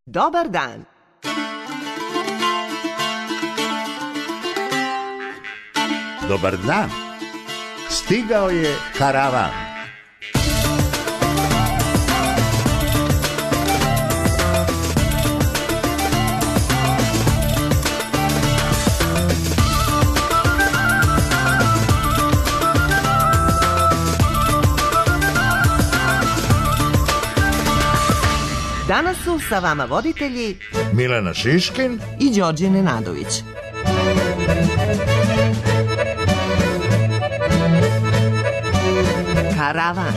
Dobar dan. Dobar dan. Stigao je karavan. Danas su sa vama voditelji Milena Šiškin i Đorđe Nenadović. Karavan.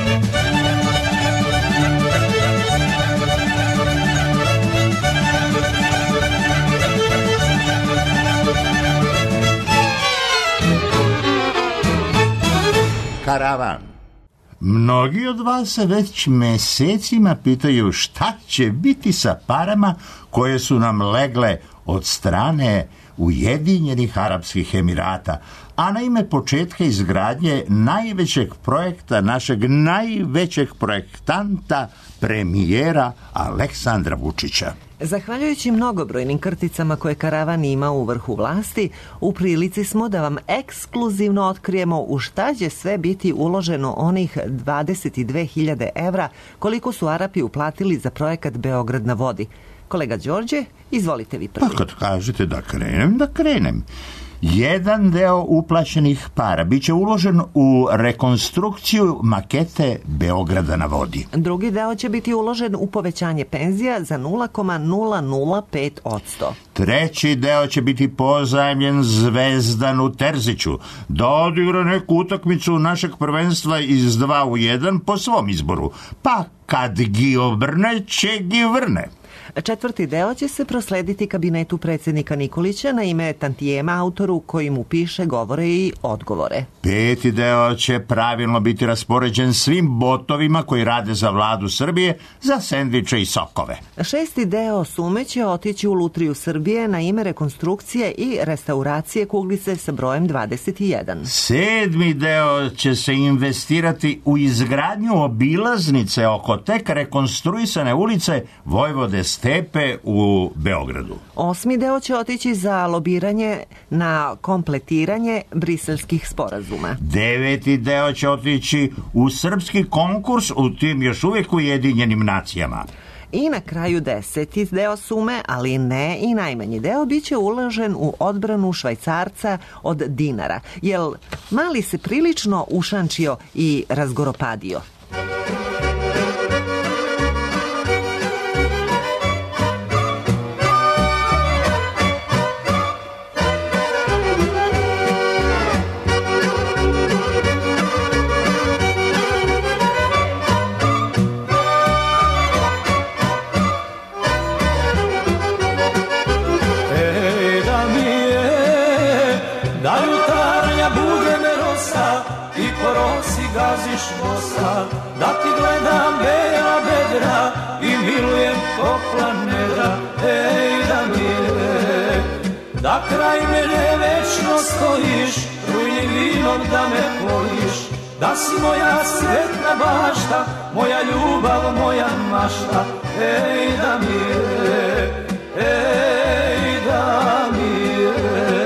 Karavan. Mnogi od vas se već mesecima pitaju šta će biti sa parama koje su nam legle od strane Ujedinjenih Arapskih Emirata, a na ime početka izgradnje najvećeg projekta našeg najvećeg projektanta, premijera Aleksandra Vučića. Zahvaljujući mnogobrojnim krticama koje karavan ima u vrhu vlasti, u prilici smo da vam ekskluzivno otkrijemo u šta će sve biti uloženo onih 22.000 evra koliko su Arapi uplatili za projekat Beograd na vodi. Kolega Đorđe, izvolite vi prvi. Pa kad kažete da krenem. Jedan deo uplaćenih para biće uložen u rekonstrukciju makete Beograda na vodi. Drugi deo će biti uložen u povećanje penzija za 0,005%. Treći deo će biti pozajmljen Zvezdanu Terziću da odigra neku utakmicu našeg prvenstva iz 2 u 1 po svom izboru. Pa kad gi obrne, će gi vrne. Četvrti deo će se proslediti kabinetu predsjednika Nikolića na ime tantijema autoru koji mu piše govore i odgovore. Peti deo će pravilno biti raspoređen svim botovima koji rade za vladu Srbije za sendviče i sokove. Šesti deo sume će otići u Lutriju Srbije na ime rekonstrukcije i restauracije kuglice sa brojem 21. Sedmi deo će se investirati u izgradnju obilaznice oko tek rekonstruisane ulice Vojvode Stepe u Beogradu. Osmi deo će otići za lobiranje na kompletiranje briselskih sporazuma. Deveti deo će otići u srpski konkurs u tim još uvijek Ujedinjenim nacijama. I na kraju 10. deo sume, ali ne i najmanji deo, bit će uložen u odbranu švajcarca od dinara, jer mali se prilično ušančio i razgoropadio. Da ti gledam bela bedra i milujem topla nedra. Ej, da mi je, da kraj mene večno stojiš, rujnim vinom da me poliš, da si moja svetna bašta, moja ljubav, moja mašta. Ej, da mi je, ej, da mi je.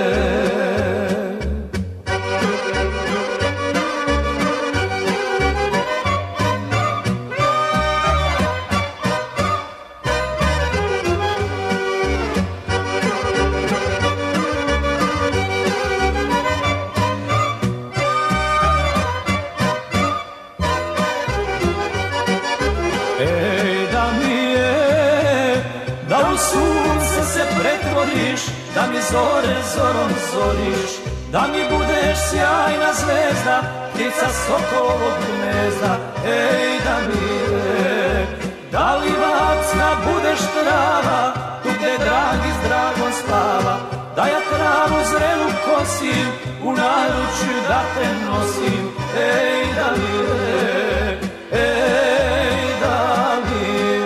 Da mi zore zorom zoriš, da mi budeš sjajna zvezda, ptica sokolovog gnezda. Ej, da mi je, da li vacna budeš trava, tu gde dragi s dragom spava, da ja travu zrelu kosim, u naručju da te nosim. Ej, da mi je, ej, da mi je.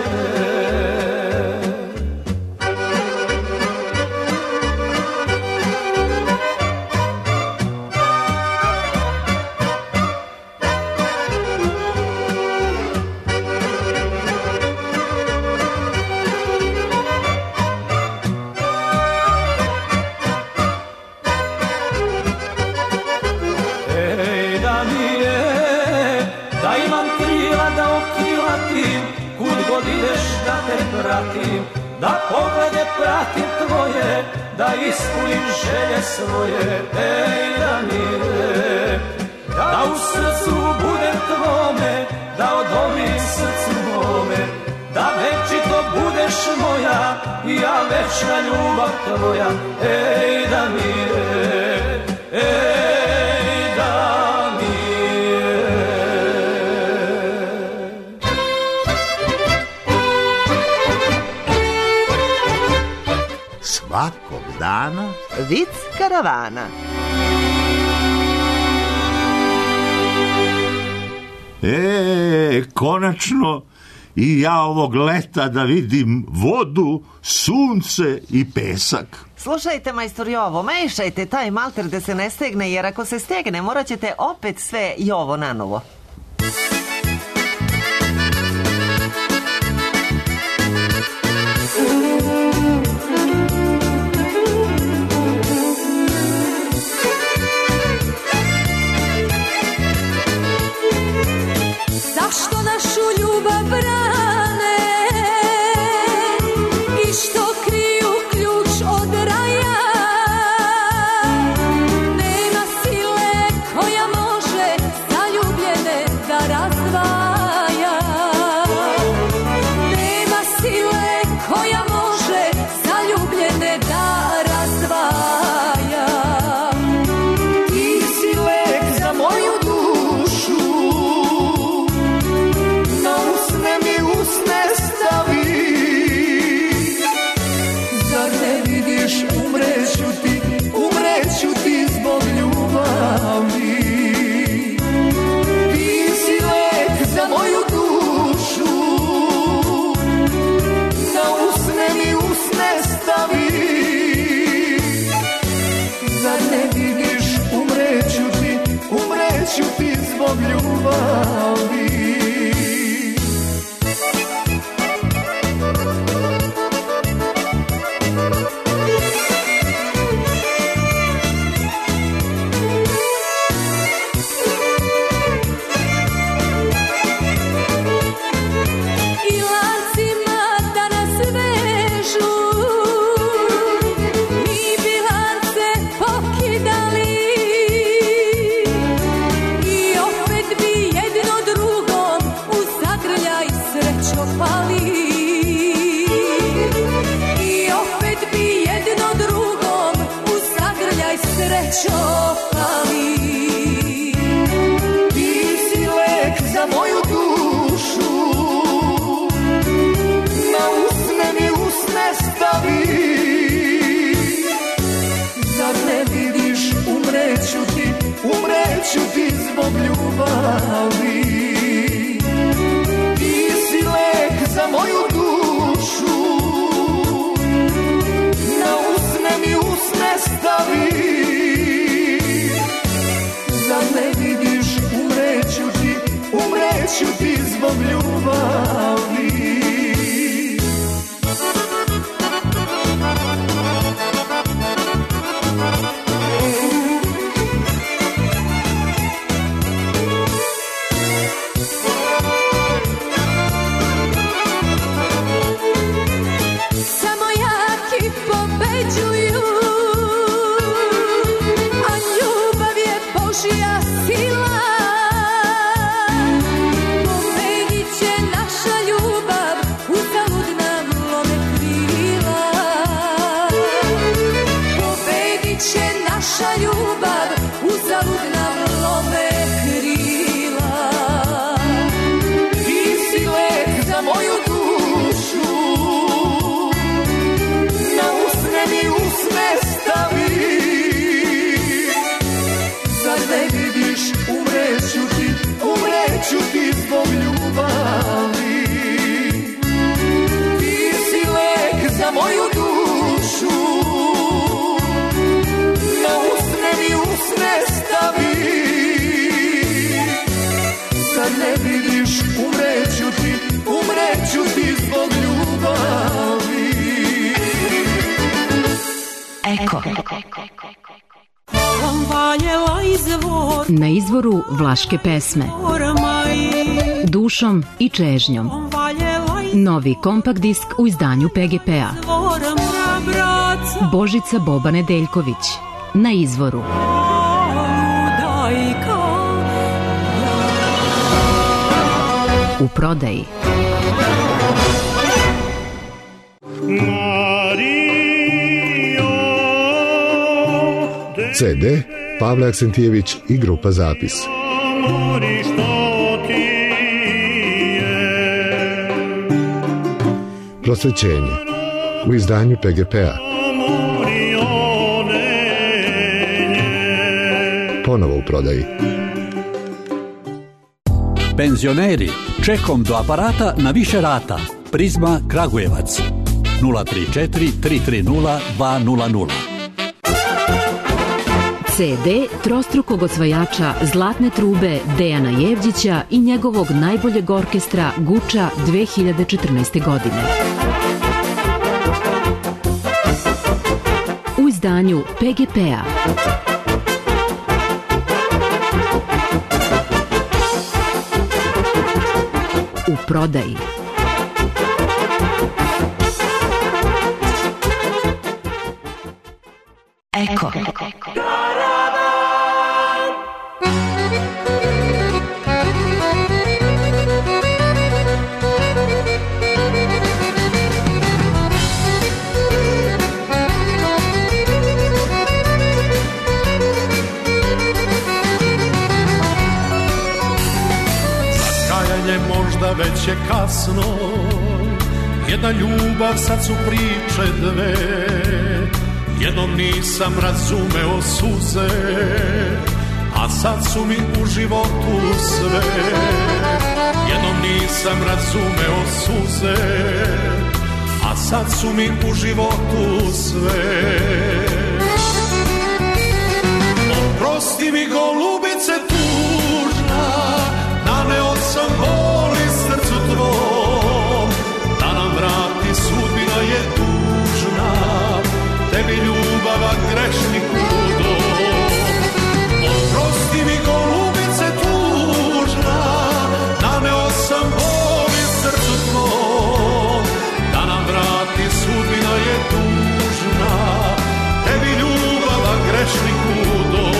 vratim, da poglede pratim tvoje, da ispunim želje svoje. Ej, Damire, da u srcu budem tvome, da odovim srcu mome, da večito budeš moja, ja večna ljubav tvoja. Ej, Damire, ej, Damire. Svakog dana Vic karavana. Konačno i ja ovog leta da vidim vodu, sunce i pesak. Slušajte, majstor Jovo, mešajte taj malter da se ne stegne, jer ako se stegne, morat ćete opet sve Jovo nanovo. Zašto našu ljubav brane i što kriju ključ od raja? Nema sile koja može zaljubljene da razdvaja. Nema sile koja može zaljubljene da razdvaja. Ti si lek za moju dušu, usne stavi. Zar ne vidiš, umreću ti zbog ljubavi. Ti si lek za moju dušu, na usne stavi. Zar ne vidiš, umreću ti zbog ljubavi. Umreću ti zbog ljubavi. Ti si lek za moju dušu, na usne stavi. Zar ne vidiš, umreću ti zbog ljubavi. Na izvoru vlaške pesme, dušom i čežnjom. Novi kompakt disk u izdanju PGP-a. Božica Boba Nedeljković. Na izvoru. U prodaji. CD Pavle Aksentijević i grupa Zapis. Prosvećenje u izdanju PGP-a. Ponovo u prodaji. Penzioneri, čekom do aparata na više rata. Prizma Kragujevac 034 330 200. CD trostrukog osvajača Zlatne trube Dejana Jevđića i njegovog najboljeg orkestra Guča 2014. godine. U izdanju PGP-a. U prodaji. Eko. Možda već je kasno, jedna ljubav, sad su priče dve. Jednom nisam razumeo suze, a sad su mi u životu sve. Jednom nisam razumeo suze, a sad su mi u životu sve. Oprosti mi golubice tužna, naneo sam boli srcu tvom, da nam vrati sudbina je tužna, tebi ljubava grešniku dom. Oprosti mi golubice tužna, naneo sam boli srcu tvom, da nam vrati sudbina je tužna, tebi ljubava grešniku dom.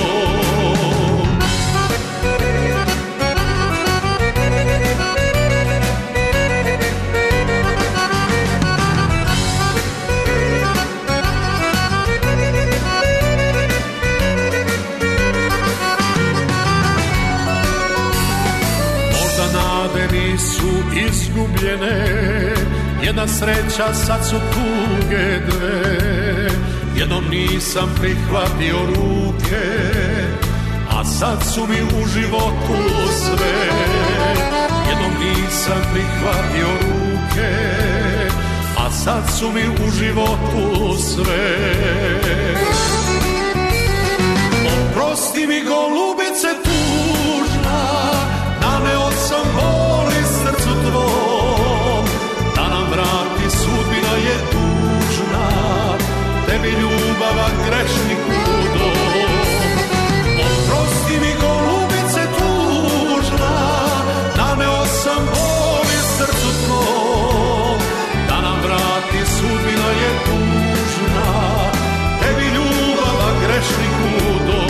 Nisu izgubljene, jedna sreća, sad su tuge dve. Jednom nisam prihvatio ruke, a sad su mi u životu sve. Jednom nisam prihvatio ruke, a sad su mi u životu sve. Oprosti mi golubice tužna, naneo sam boli srcu tvom, da nam vrati sudbina je tužna, tebi ljubava grešniku dom. Oprosti mi golubice tužna, naneo sam boli srcu tvom, da nam vrati sudbina je tužna, tebi ljubava grešniku dom.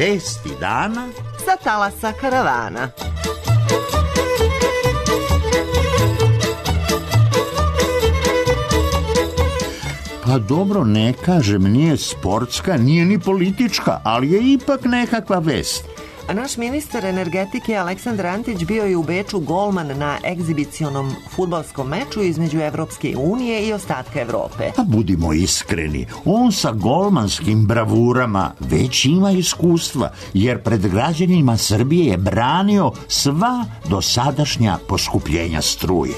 Vesti dana sa talasa karavana. Pa dobro, ne kažem, nije sportska, nije ni politička, ali je ipak nekakva vest. A naš ministar energetike Aleksandar Antić bio je u Beču golman na egzibicionom fudbalskom meču između Evropske unije i ostatka Evrope. A budimo iskreni, on sa golmanskim bravurama već ima iskustva, jer pred građanima Srbije je branio sva dosadašnja poskupljenja struje.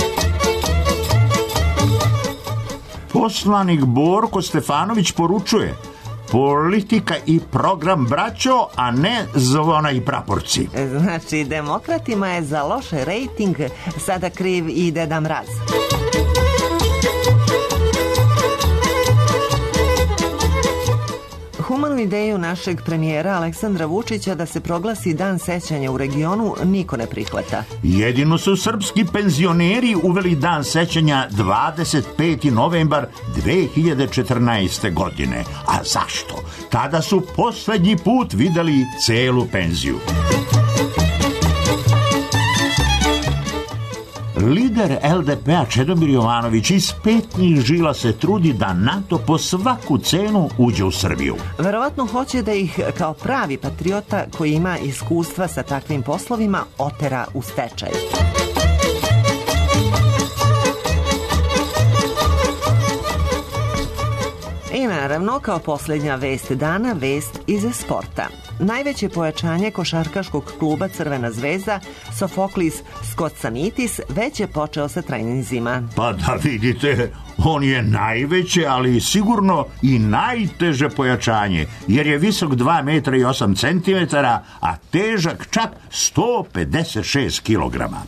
Poslanik Borko Stefanović poručuje: politika i program, braćo, a ne zvona i praporci. Znači, demokratima je za loš rejting sada kriv i Deda Mraz. Humanu ideju našeg premijera Aleksandra Vučića da se proglasi dan sećanja u regionu niko ne prihvata. Jedino su srpski penzioneri uveli dan sećanja 25. novembar 2014. godine. A zašto? Tada su poslednji put videli celu penziju. Lider LDP-a Čedomir Jovanović iz petnih žila se trudi da NATO po svaku cenu uđe u Srbiju. Verovatno hoće da ih kao pravi patriota koji ima iskustva sa takvim poslovima otera u stečaj. I naravno, kao posljednja vest dana, vest iz sporta. Najveće pojačanje košarkaškog kluba Crvena zvezda, Sofoklis Skotsanitis, već je počeo sa treninzima. Pa da vidite, on je najveće, ali sigurno i najteže pojačanje, jer je visok 2 metra i 8 centimetara, a težak čak 156 kilograma.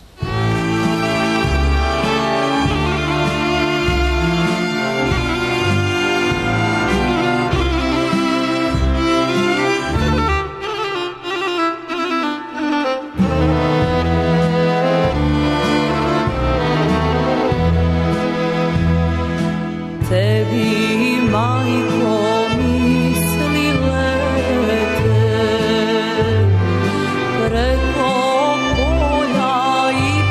Tebi, majko, misli lete preko polja i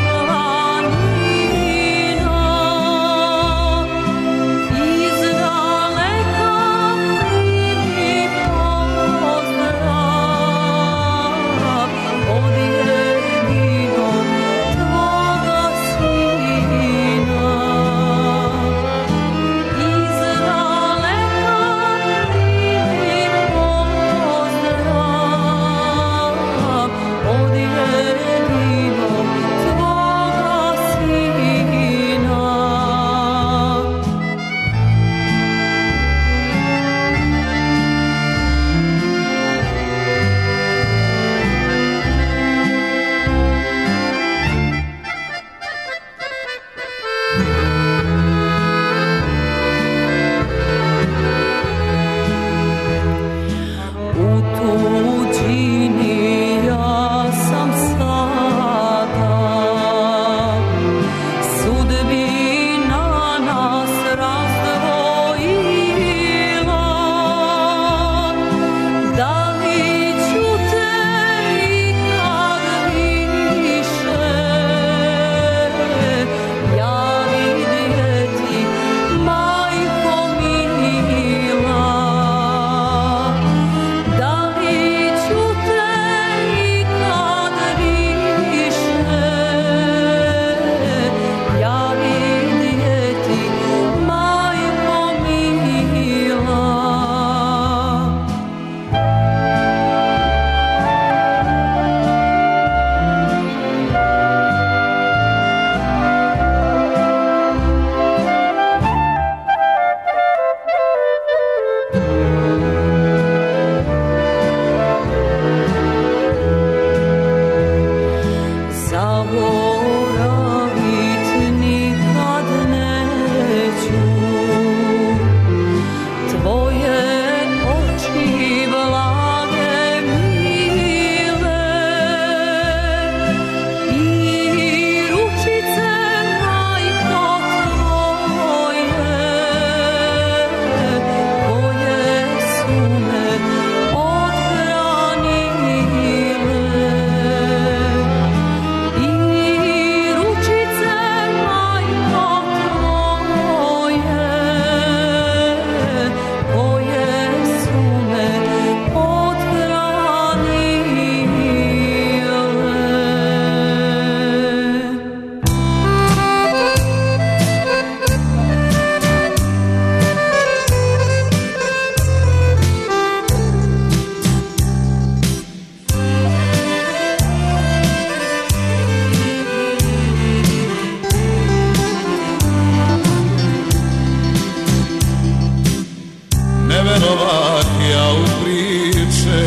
verovat ja u priče,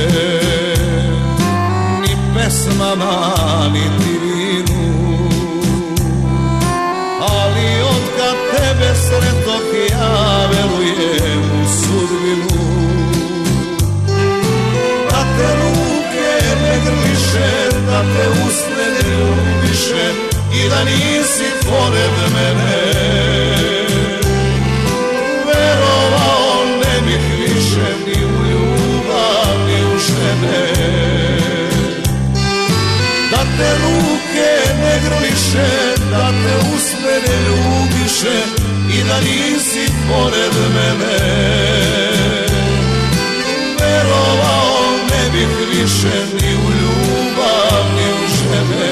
ni pesmama, niti vinu, ali otkad tebe sretok ja verujem u sudbinu. Da te ruke ne grliše, da te usne ne ljubiše i da nisi pored mene, verovao ne bih više ni u ljubav, ni u žene. Da te ruke ne grliše, da te usne ne ljubiše i da nisi pored mene, verovao ne bih više ni u ljubav, ni u žene.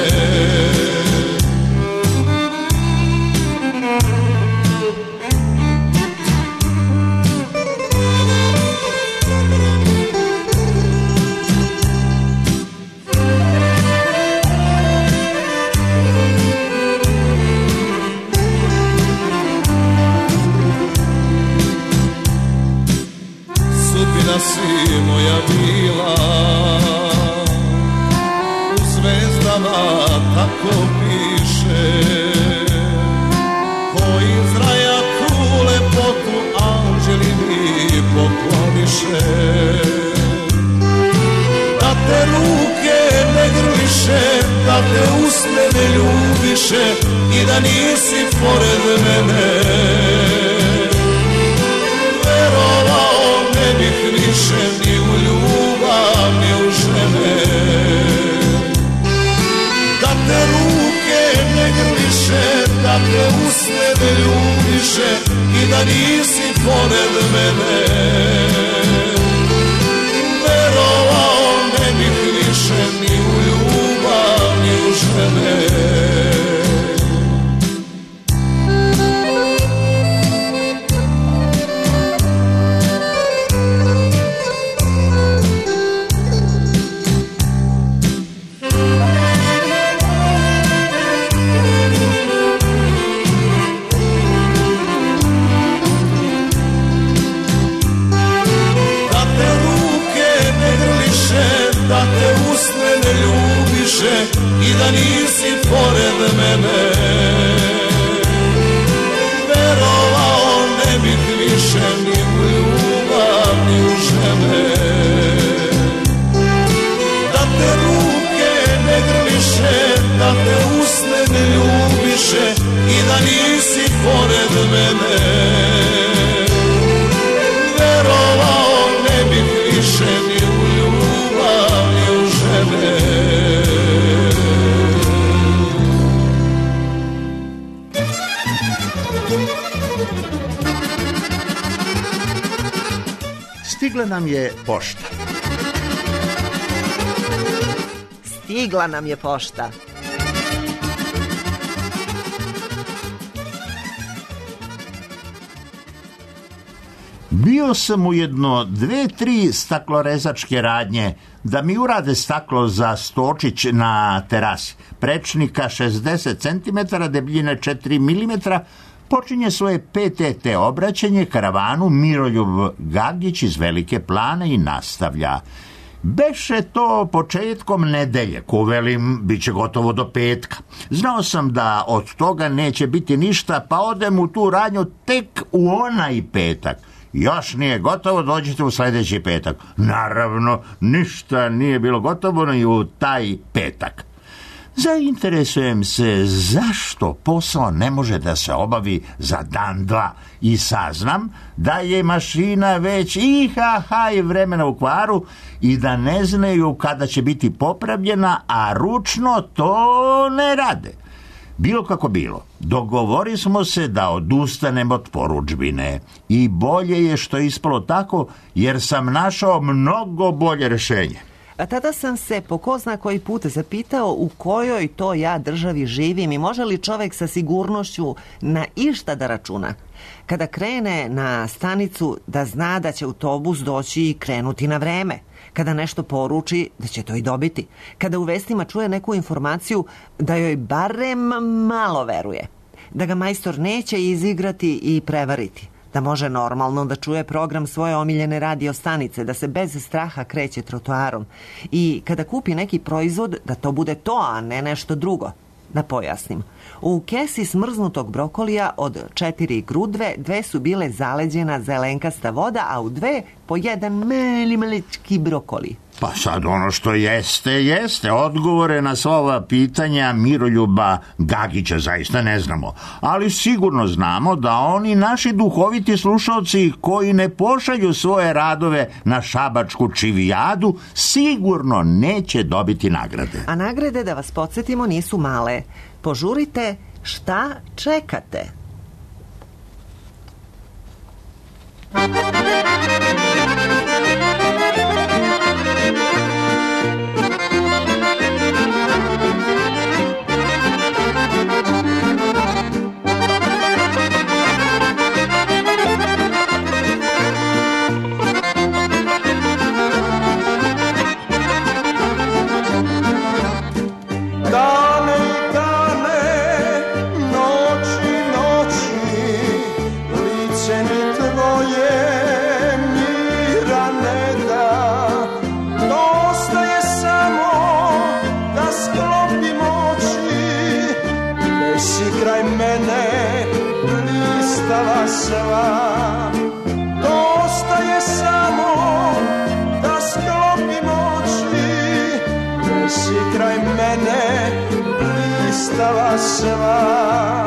Si moja bila, u zvezdama tako piše, ko iz raja tu lepotu anđeli mi pokloniše. Da te ruke ne grliše, da te usne ne ljubiše i da nisi pored mene, verovao ne bih više ni u ljubav, ni u žene. Da te ruke ne grliše, da te usne ne ljubiše i da nisi pored mene, verovao ne bih više ni u ljubav, ni u žene. I da nisi pored mene, verovao ne bih više ni u ljubav, ni u žene. Da te ruke ne grliše, da te usne ne ljubiše i da nisi pored mene, verovao ne bih više ni u ljubav, ni u žene. Stigla nam je pošta. Stigla nam je pošta. Bio sam ujedno 2-3 staklorezačke radnje da mi urade staklo za stočić na terasi. Prečnika 60 cm, debljine 4 mm, počinje svoje PTT obraćanje karavanu Miroljub Gagić iz Velike Plane i nastavlja. Beše to početkom nedelje, ko velim, bit će gotovo do petka. Znao sam da od toga neće biti ništa, pa odem u tu radnju tek u onaj petak. Još nije gotovo, dođite u sljedeći petak. Naravno, ništa nije bilo gotovo ni u taj petak. Zainteresujem se zašto posao ne može da se obavi za dan, dva i saznam da je mašina već i vremena u kvaru i da ne znaju kada će biti popravljena, a ručno to ne rade. Bilo kako bilo, dogovori smo se da odustanemo od porudžbine i bolje je što je ispalo tako jer sam našao mnogo bolje rješenje. A tada sam se po ko zna koji put zapitao u kojoj to ja državi živim i može li čovjek sa sigurnošću na išta da računa. Kada krene na stanicu da zna da će autobus doći i krenuti na vreme. Kada nešto poruči da će to i dobiti. Kada u vestima čuje neku informaciju da joj barem malo veruje. Da ga majstor neće izigrati i prevariti. da može normalno da čuje program svoje omiljene radio stanice, da se bez straha kreće trotoarom i kada kupi neki proizvod da to bude to, a ne nešto drugo. Da pojasnim. U kesi smrznutog brokolija od 4 grudve 2 su bile zaleđena zelenkasta voda, a u 2 po 1 malički brokoli. Pa sad ono što jeste. Odgovore na sva ova pitanja Miroljuba Gagića zaista ne znamo. Ali sigurno znamo da oni naši duhoviti slušalci koji ne pošalju svoje radove na šabačku čivijadu sigurno neće dobiti nagrade. A nagrade, da vas podsjetimo, nisu male. Požurite, šta čekate? Dosta je samo da sklopim oči, si kraj mene blistava sva.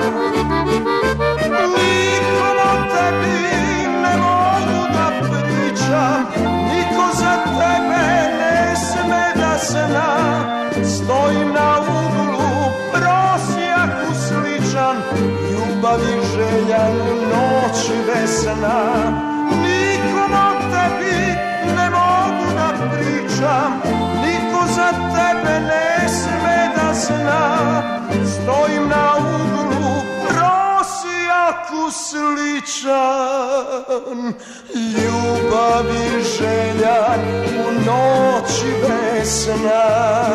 Nikom o tebi ne mogu da pričam, niko za tebe ne sme da zna. Stojim na uglu prosjaku sličan, ljubavi željan noći vesna. Nikom o tebi ne mogu da pričam, niko za tebe ne sme da zna. Stojim na uglu prosjaku sličan, ljubavi željan u noći vesna.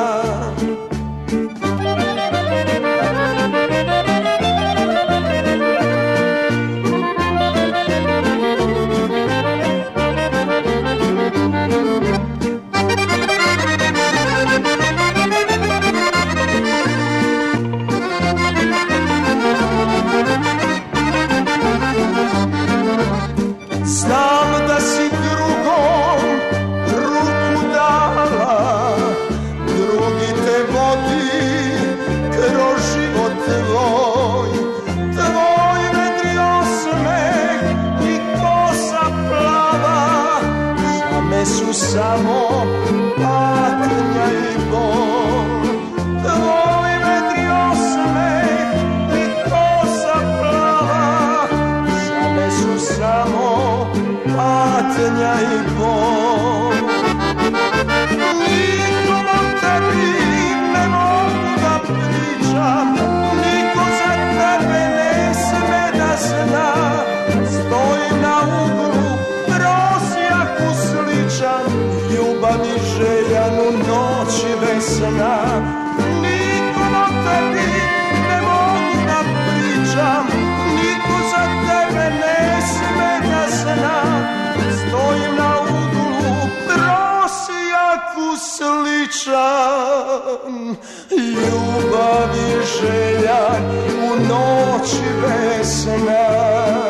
Znam da si drugom ruku dala, drugi te vodi kroz život tvoj. Tvoj vedri osmeh i kosa plava, za me su samo patnja i bol. Tvoj vedri osmeh i kosa plava, za me su samo patnja i bol. Nikom o tebi ne mogu da pričam, niko za tebe ne sme da zna. Stojim na uglu prosjaku sličan, ljubavi željan u noći vesna. Nikom o tebi ne mogu da pričam, niko za tebe ne sme da zna. Stojim na uglu prosjaku sličan, ljubavi željan u noći vesna.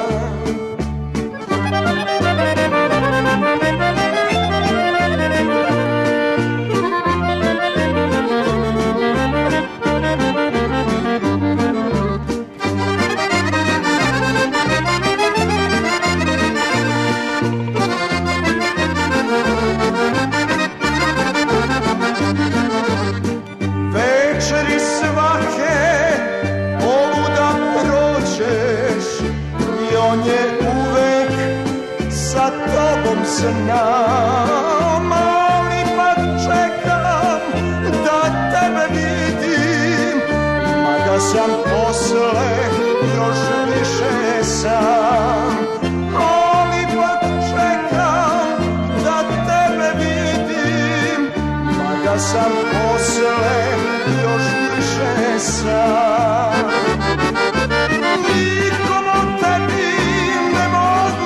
Večeri svake poluda prođeš i on je uvek sa tobom znam. Mali pa čekam da tebe vidim, mada sam posle još više sam. Mali pa čekam da tebe vidim, mada sam posle još više sam. Nikom o tebi ne mogu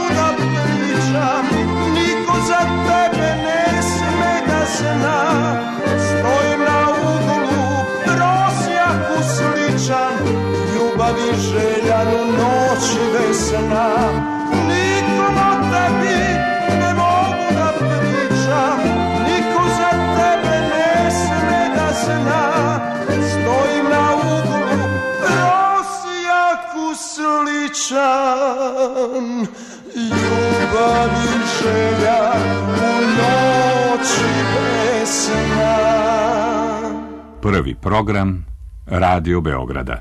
Prvi program Radio Beograda.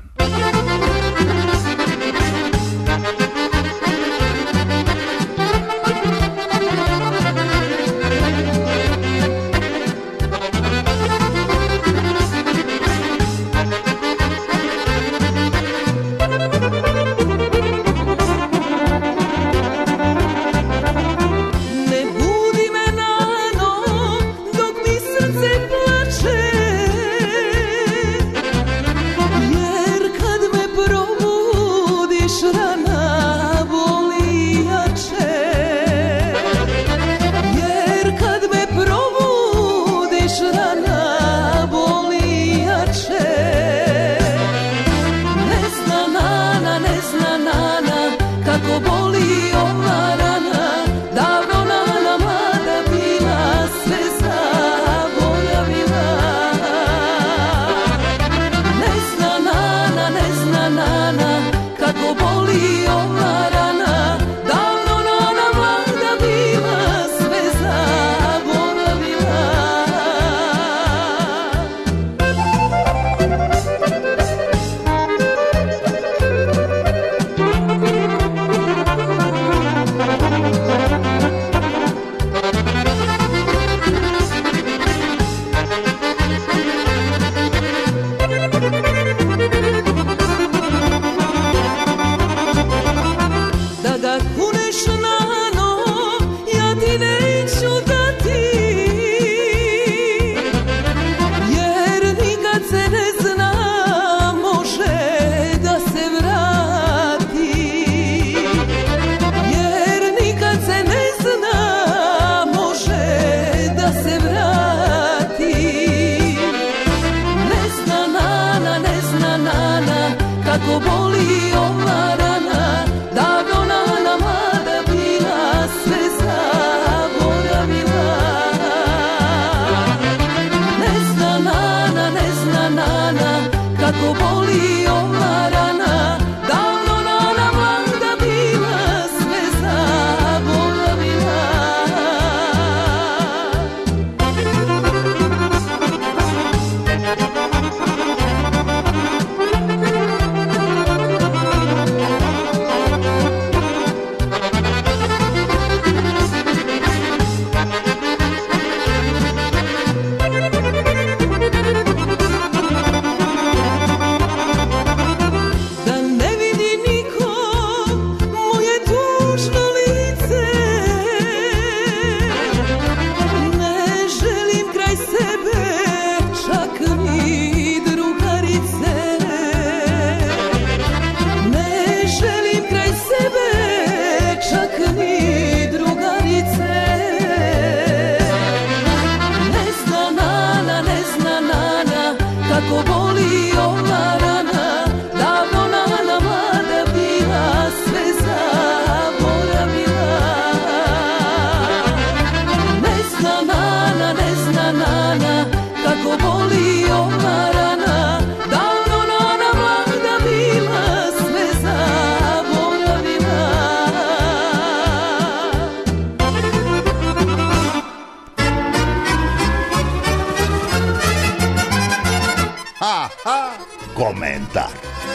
Komentar.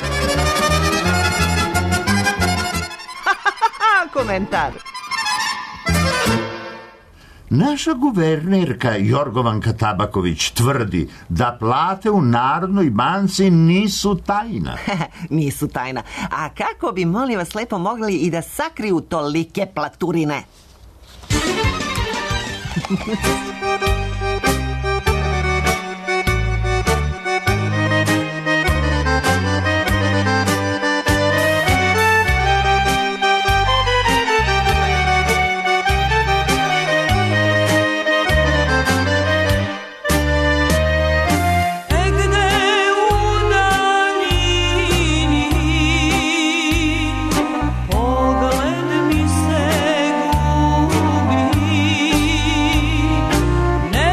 Komentar. Naša guvernerka Jorgovanka Tabaković tvrdi da plate u Narodnoj banci nisu tajna. Nisu tajna. A kako bi, molim vas lepo, mogli i da sakriju tolike platurine? Pogled mi se gubi,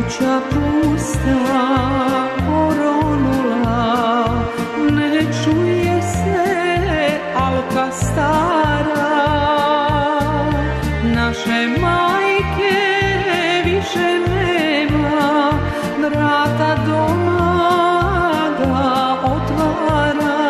kuća pusta oronula, ne čuje se alka stara. Naše majke više nema, vrata doma da otvara.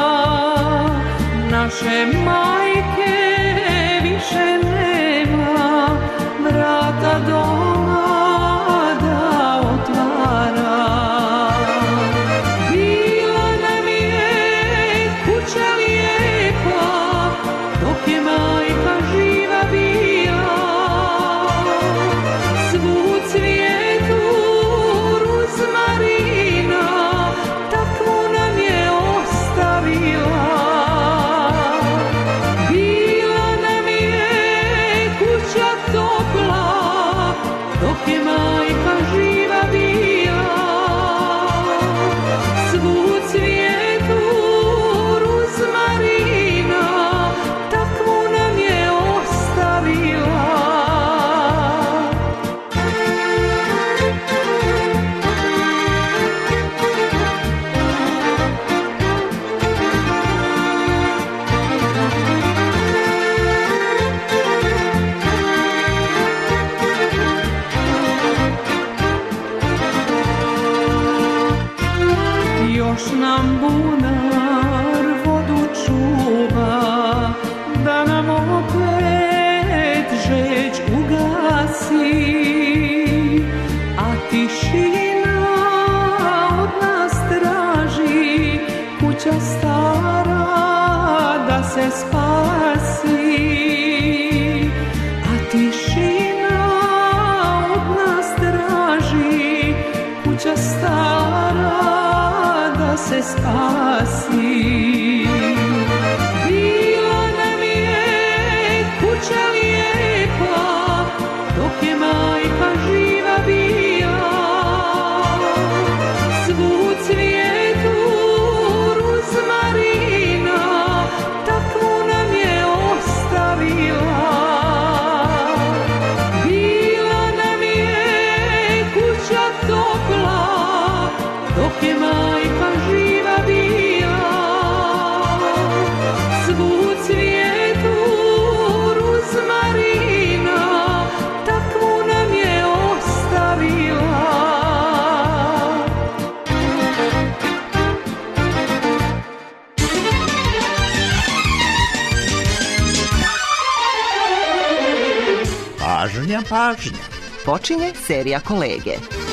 Naše majke više nema, vrata doma da otvara. Bila nam je kuća lijepa, dok je majka živa bila. Svu cvijetu ruzmarina, takvu nam je ostavila. Bila nam je kuća topla, dok je majka živa bila. Svu cvijetu ruzmarina, takvu nam je ostavila. Još nam bunar vodu čuva, da nam opet žeć ugasi. A tišina od nas traži, kuća stara da se spasi. A tišina od nas traži, kuća stara da se spasi. Bila nam je kuća lijepa, dok je majka živa bila. Svu cvijetu ruzmarina, takvu nam je ostavila. Bila nam je kuća topla, dok je majka živa bila. Svu cvijetu ruzmarina, takvu nam je ostavila. Pažnja, pažnja. Počinje serija Kolege.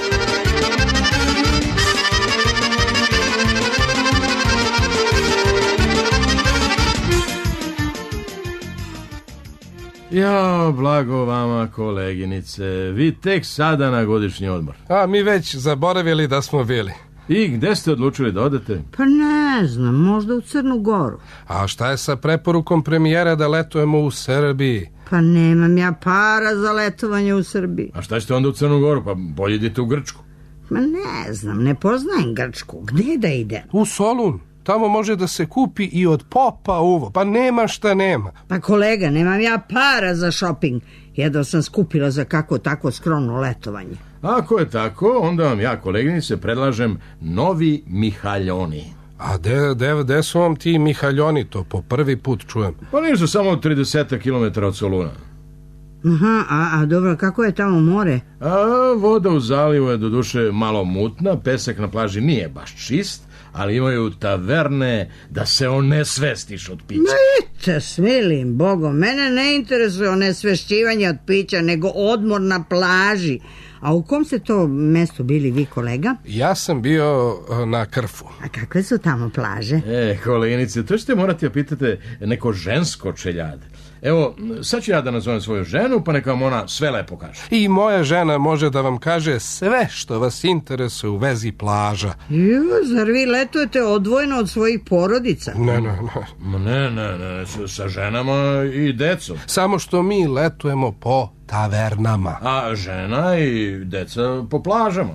Ja, blago vama, koleginice. Vi tek sada na godišnji odmor. A mi već zaboravili da smo bili. I gde ste odlučili da odete? Pa ne znam, možda u Crnu Goru. A šta je sa preporukom premijera da letujemo u Srbiji? Pa nemam ja para za letovanje u Srbiji. A šta ćete onda u Crnu Goru? Pa bolje idite u Grčku. Ma ne znam, ne poznajem Grčku. Gde da idem? U Solun. Tamo može da se kupi i od popa uvo. Pa nema šta nema. Pa kolega, nemam ja para za šoping. Jedva sam skupila za kako tako skromno letovanje. Ako je tako, onda vam ja, koleginice, predlažem Novi Mihaljoni. A de su vam ti Mihaljoni, to po prvi put čujem? Pa nisu samo 30 km od Soluna. Aha, a dobro, kako je tamo more? A voda u zalivu je doduše malo mutna, pesak na plaži nije baš čist, ali imaju taverne da se onesvestiš od pića. Te smilim Bogom, mene ne interesuje onesvešćivanje od pića, nego odmor na plaži. A u kom ste to mestu bili vi, kolega? Ja sam bio na Krfu. A kakve su tamo plaže? Koleginice, to ćete morati pitati neko žensko čeljade. Evo, sad ću ja da nazovem svoju ženu, pa neka vam ona sve lepo kaže. I moja žena može da vam kaže sve što vas interesuje u vezi plaža. Zar vi letujete odvojeno od svojih porodica? Ne, sa ženama i decom. Samo što mi letujemo po tavernama. A žena i deca po plažama.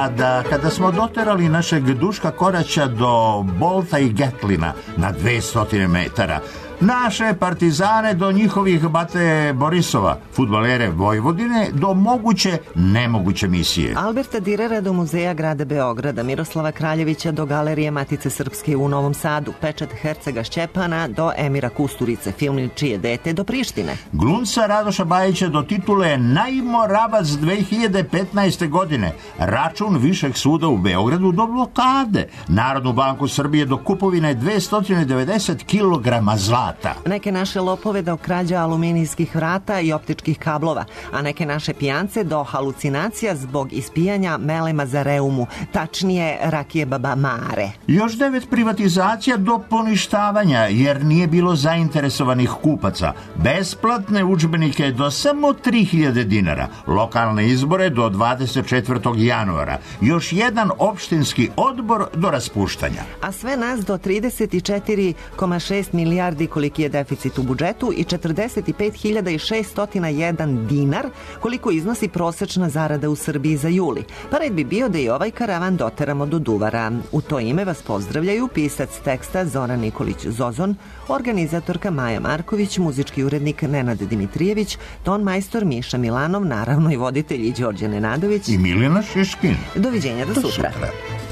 tada, kada smo doterali našeg Duška Koraća do Bolta i Getlina na 200 metara, naše partizane do njihovih Bate Borisova, fudbalere Vojvodine, do moguće nemoguće misije. Alberta Direra do Muzeja grada Beograda, Miroslava Kraljevića do Galerije Matice Srpske u Novom Sadu, Pečat Hercega Šćepana do Emira Kusturice, film Čije dete do Prištine. Glumca Radoša Bajića do titule Najmoravac 2015. godine, račun Višeg suda u Beogradu do blokade, Narodnu banku Srbije do kupovine 290 kg zlata. Neke naše lopove do krađa aluminijskih vrata i optičkih kablova, a neke naše pijance do halucinacija zbog ispijanja melema za reumu, tačnije rakije baba Mare. Još 9 privatizacija do poništavanja, jer nije bilo zainteresovanih kupaca, besplatne udžbenike do samo 3000 dinara, lokalne izbore do 24. januara, još jedan opštinski odbor do raspuštanja. A sve nas do 34,6 milijardi koliki je deficit u budžetu i 45.601 dinar koliko iznosi prosečna zarada u Srbiji za juli. Pa red bi bio da i ovaj karavan doteramo do Duvara. U to ime vas pozdravljaju pisac teksta Zoran Nikolić Zozon, organizatorka Maja Marković, muzički urednik Nenad Dimitrijević, ton majstor Miša Milanov, naravno i voditelji Đorđe Nenadović i Milena Šeškin. Doviđenja do sutra.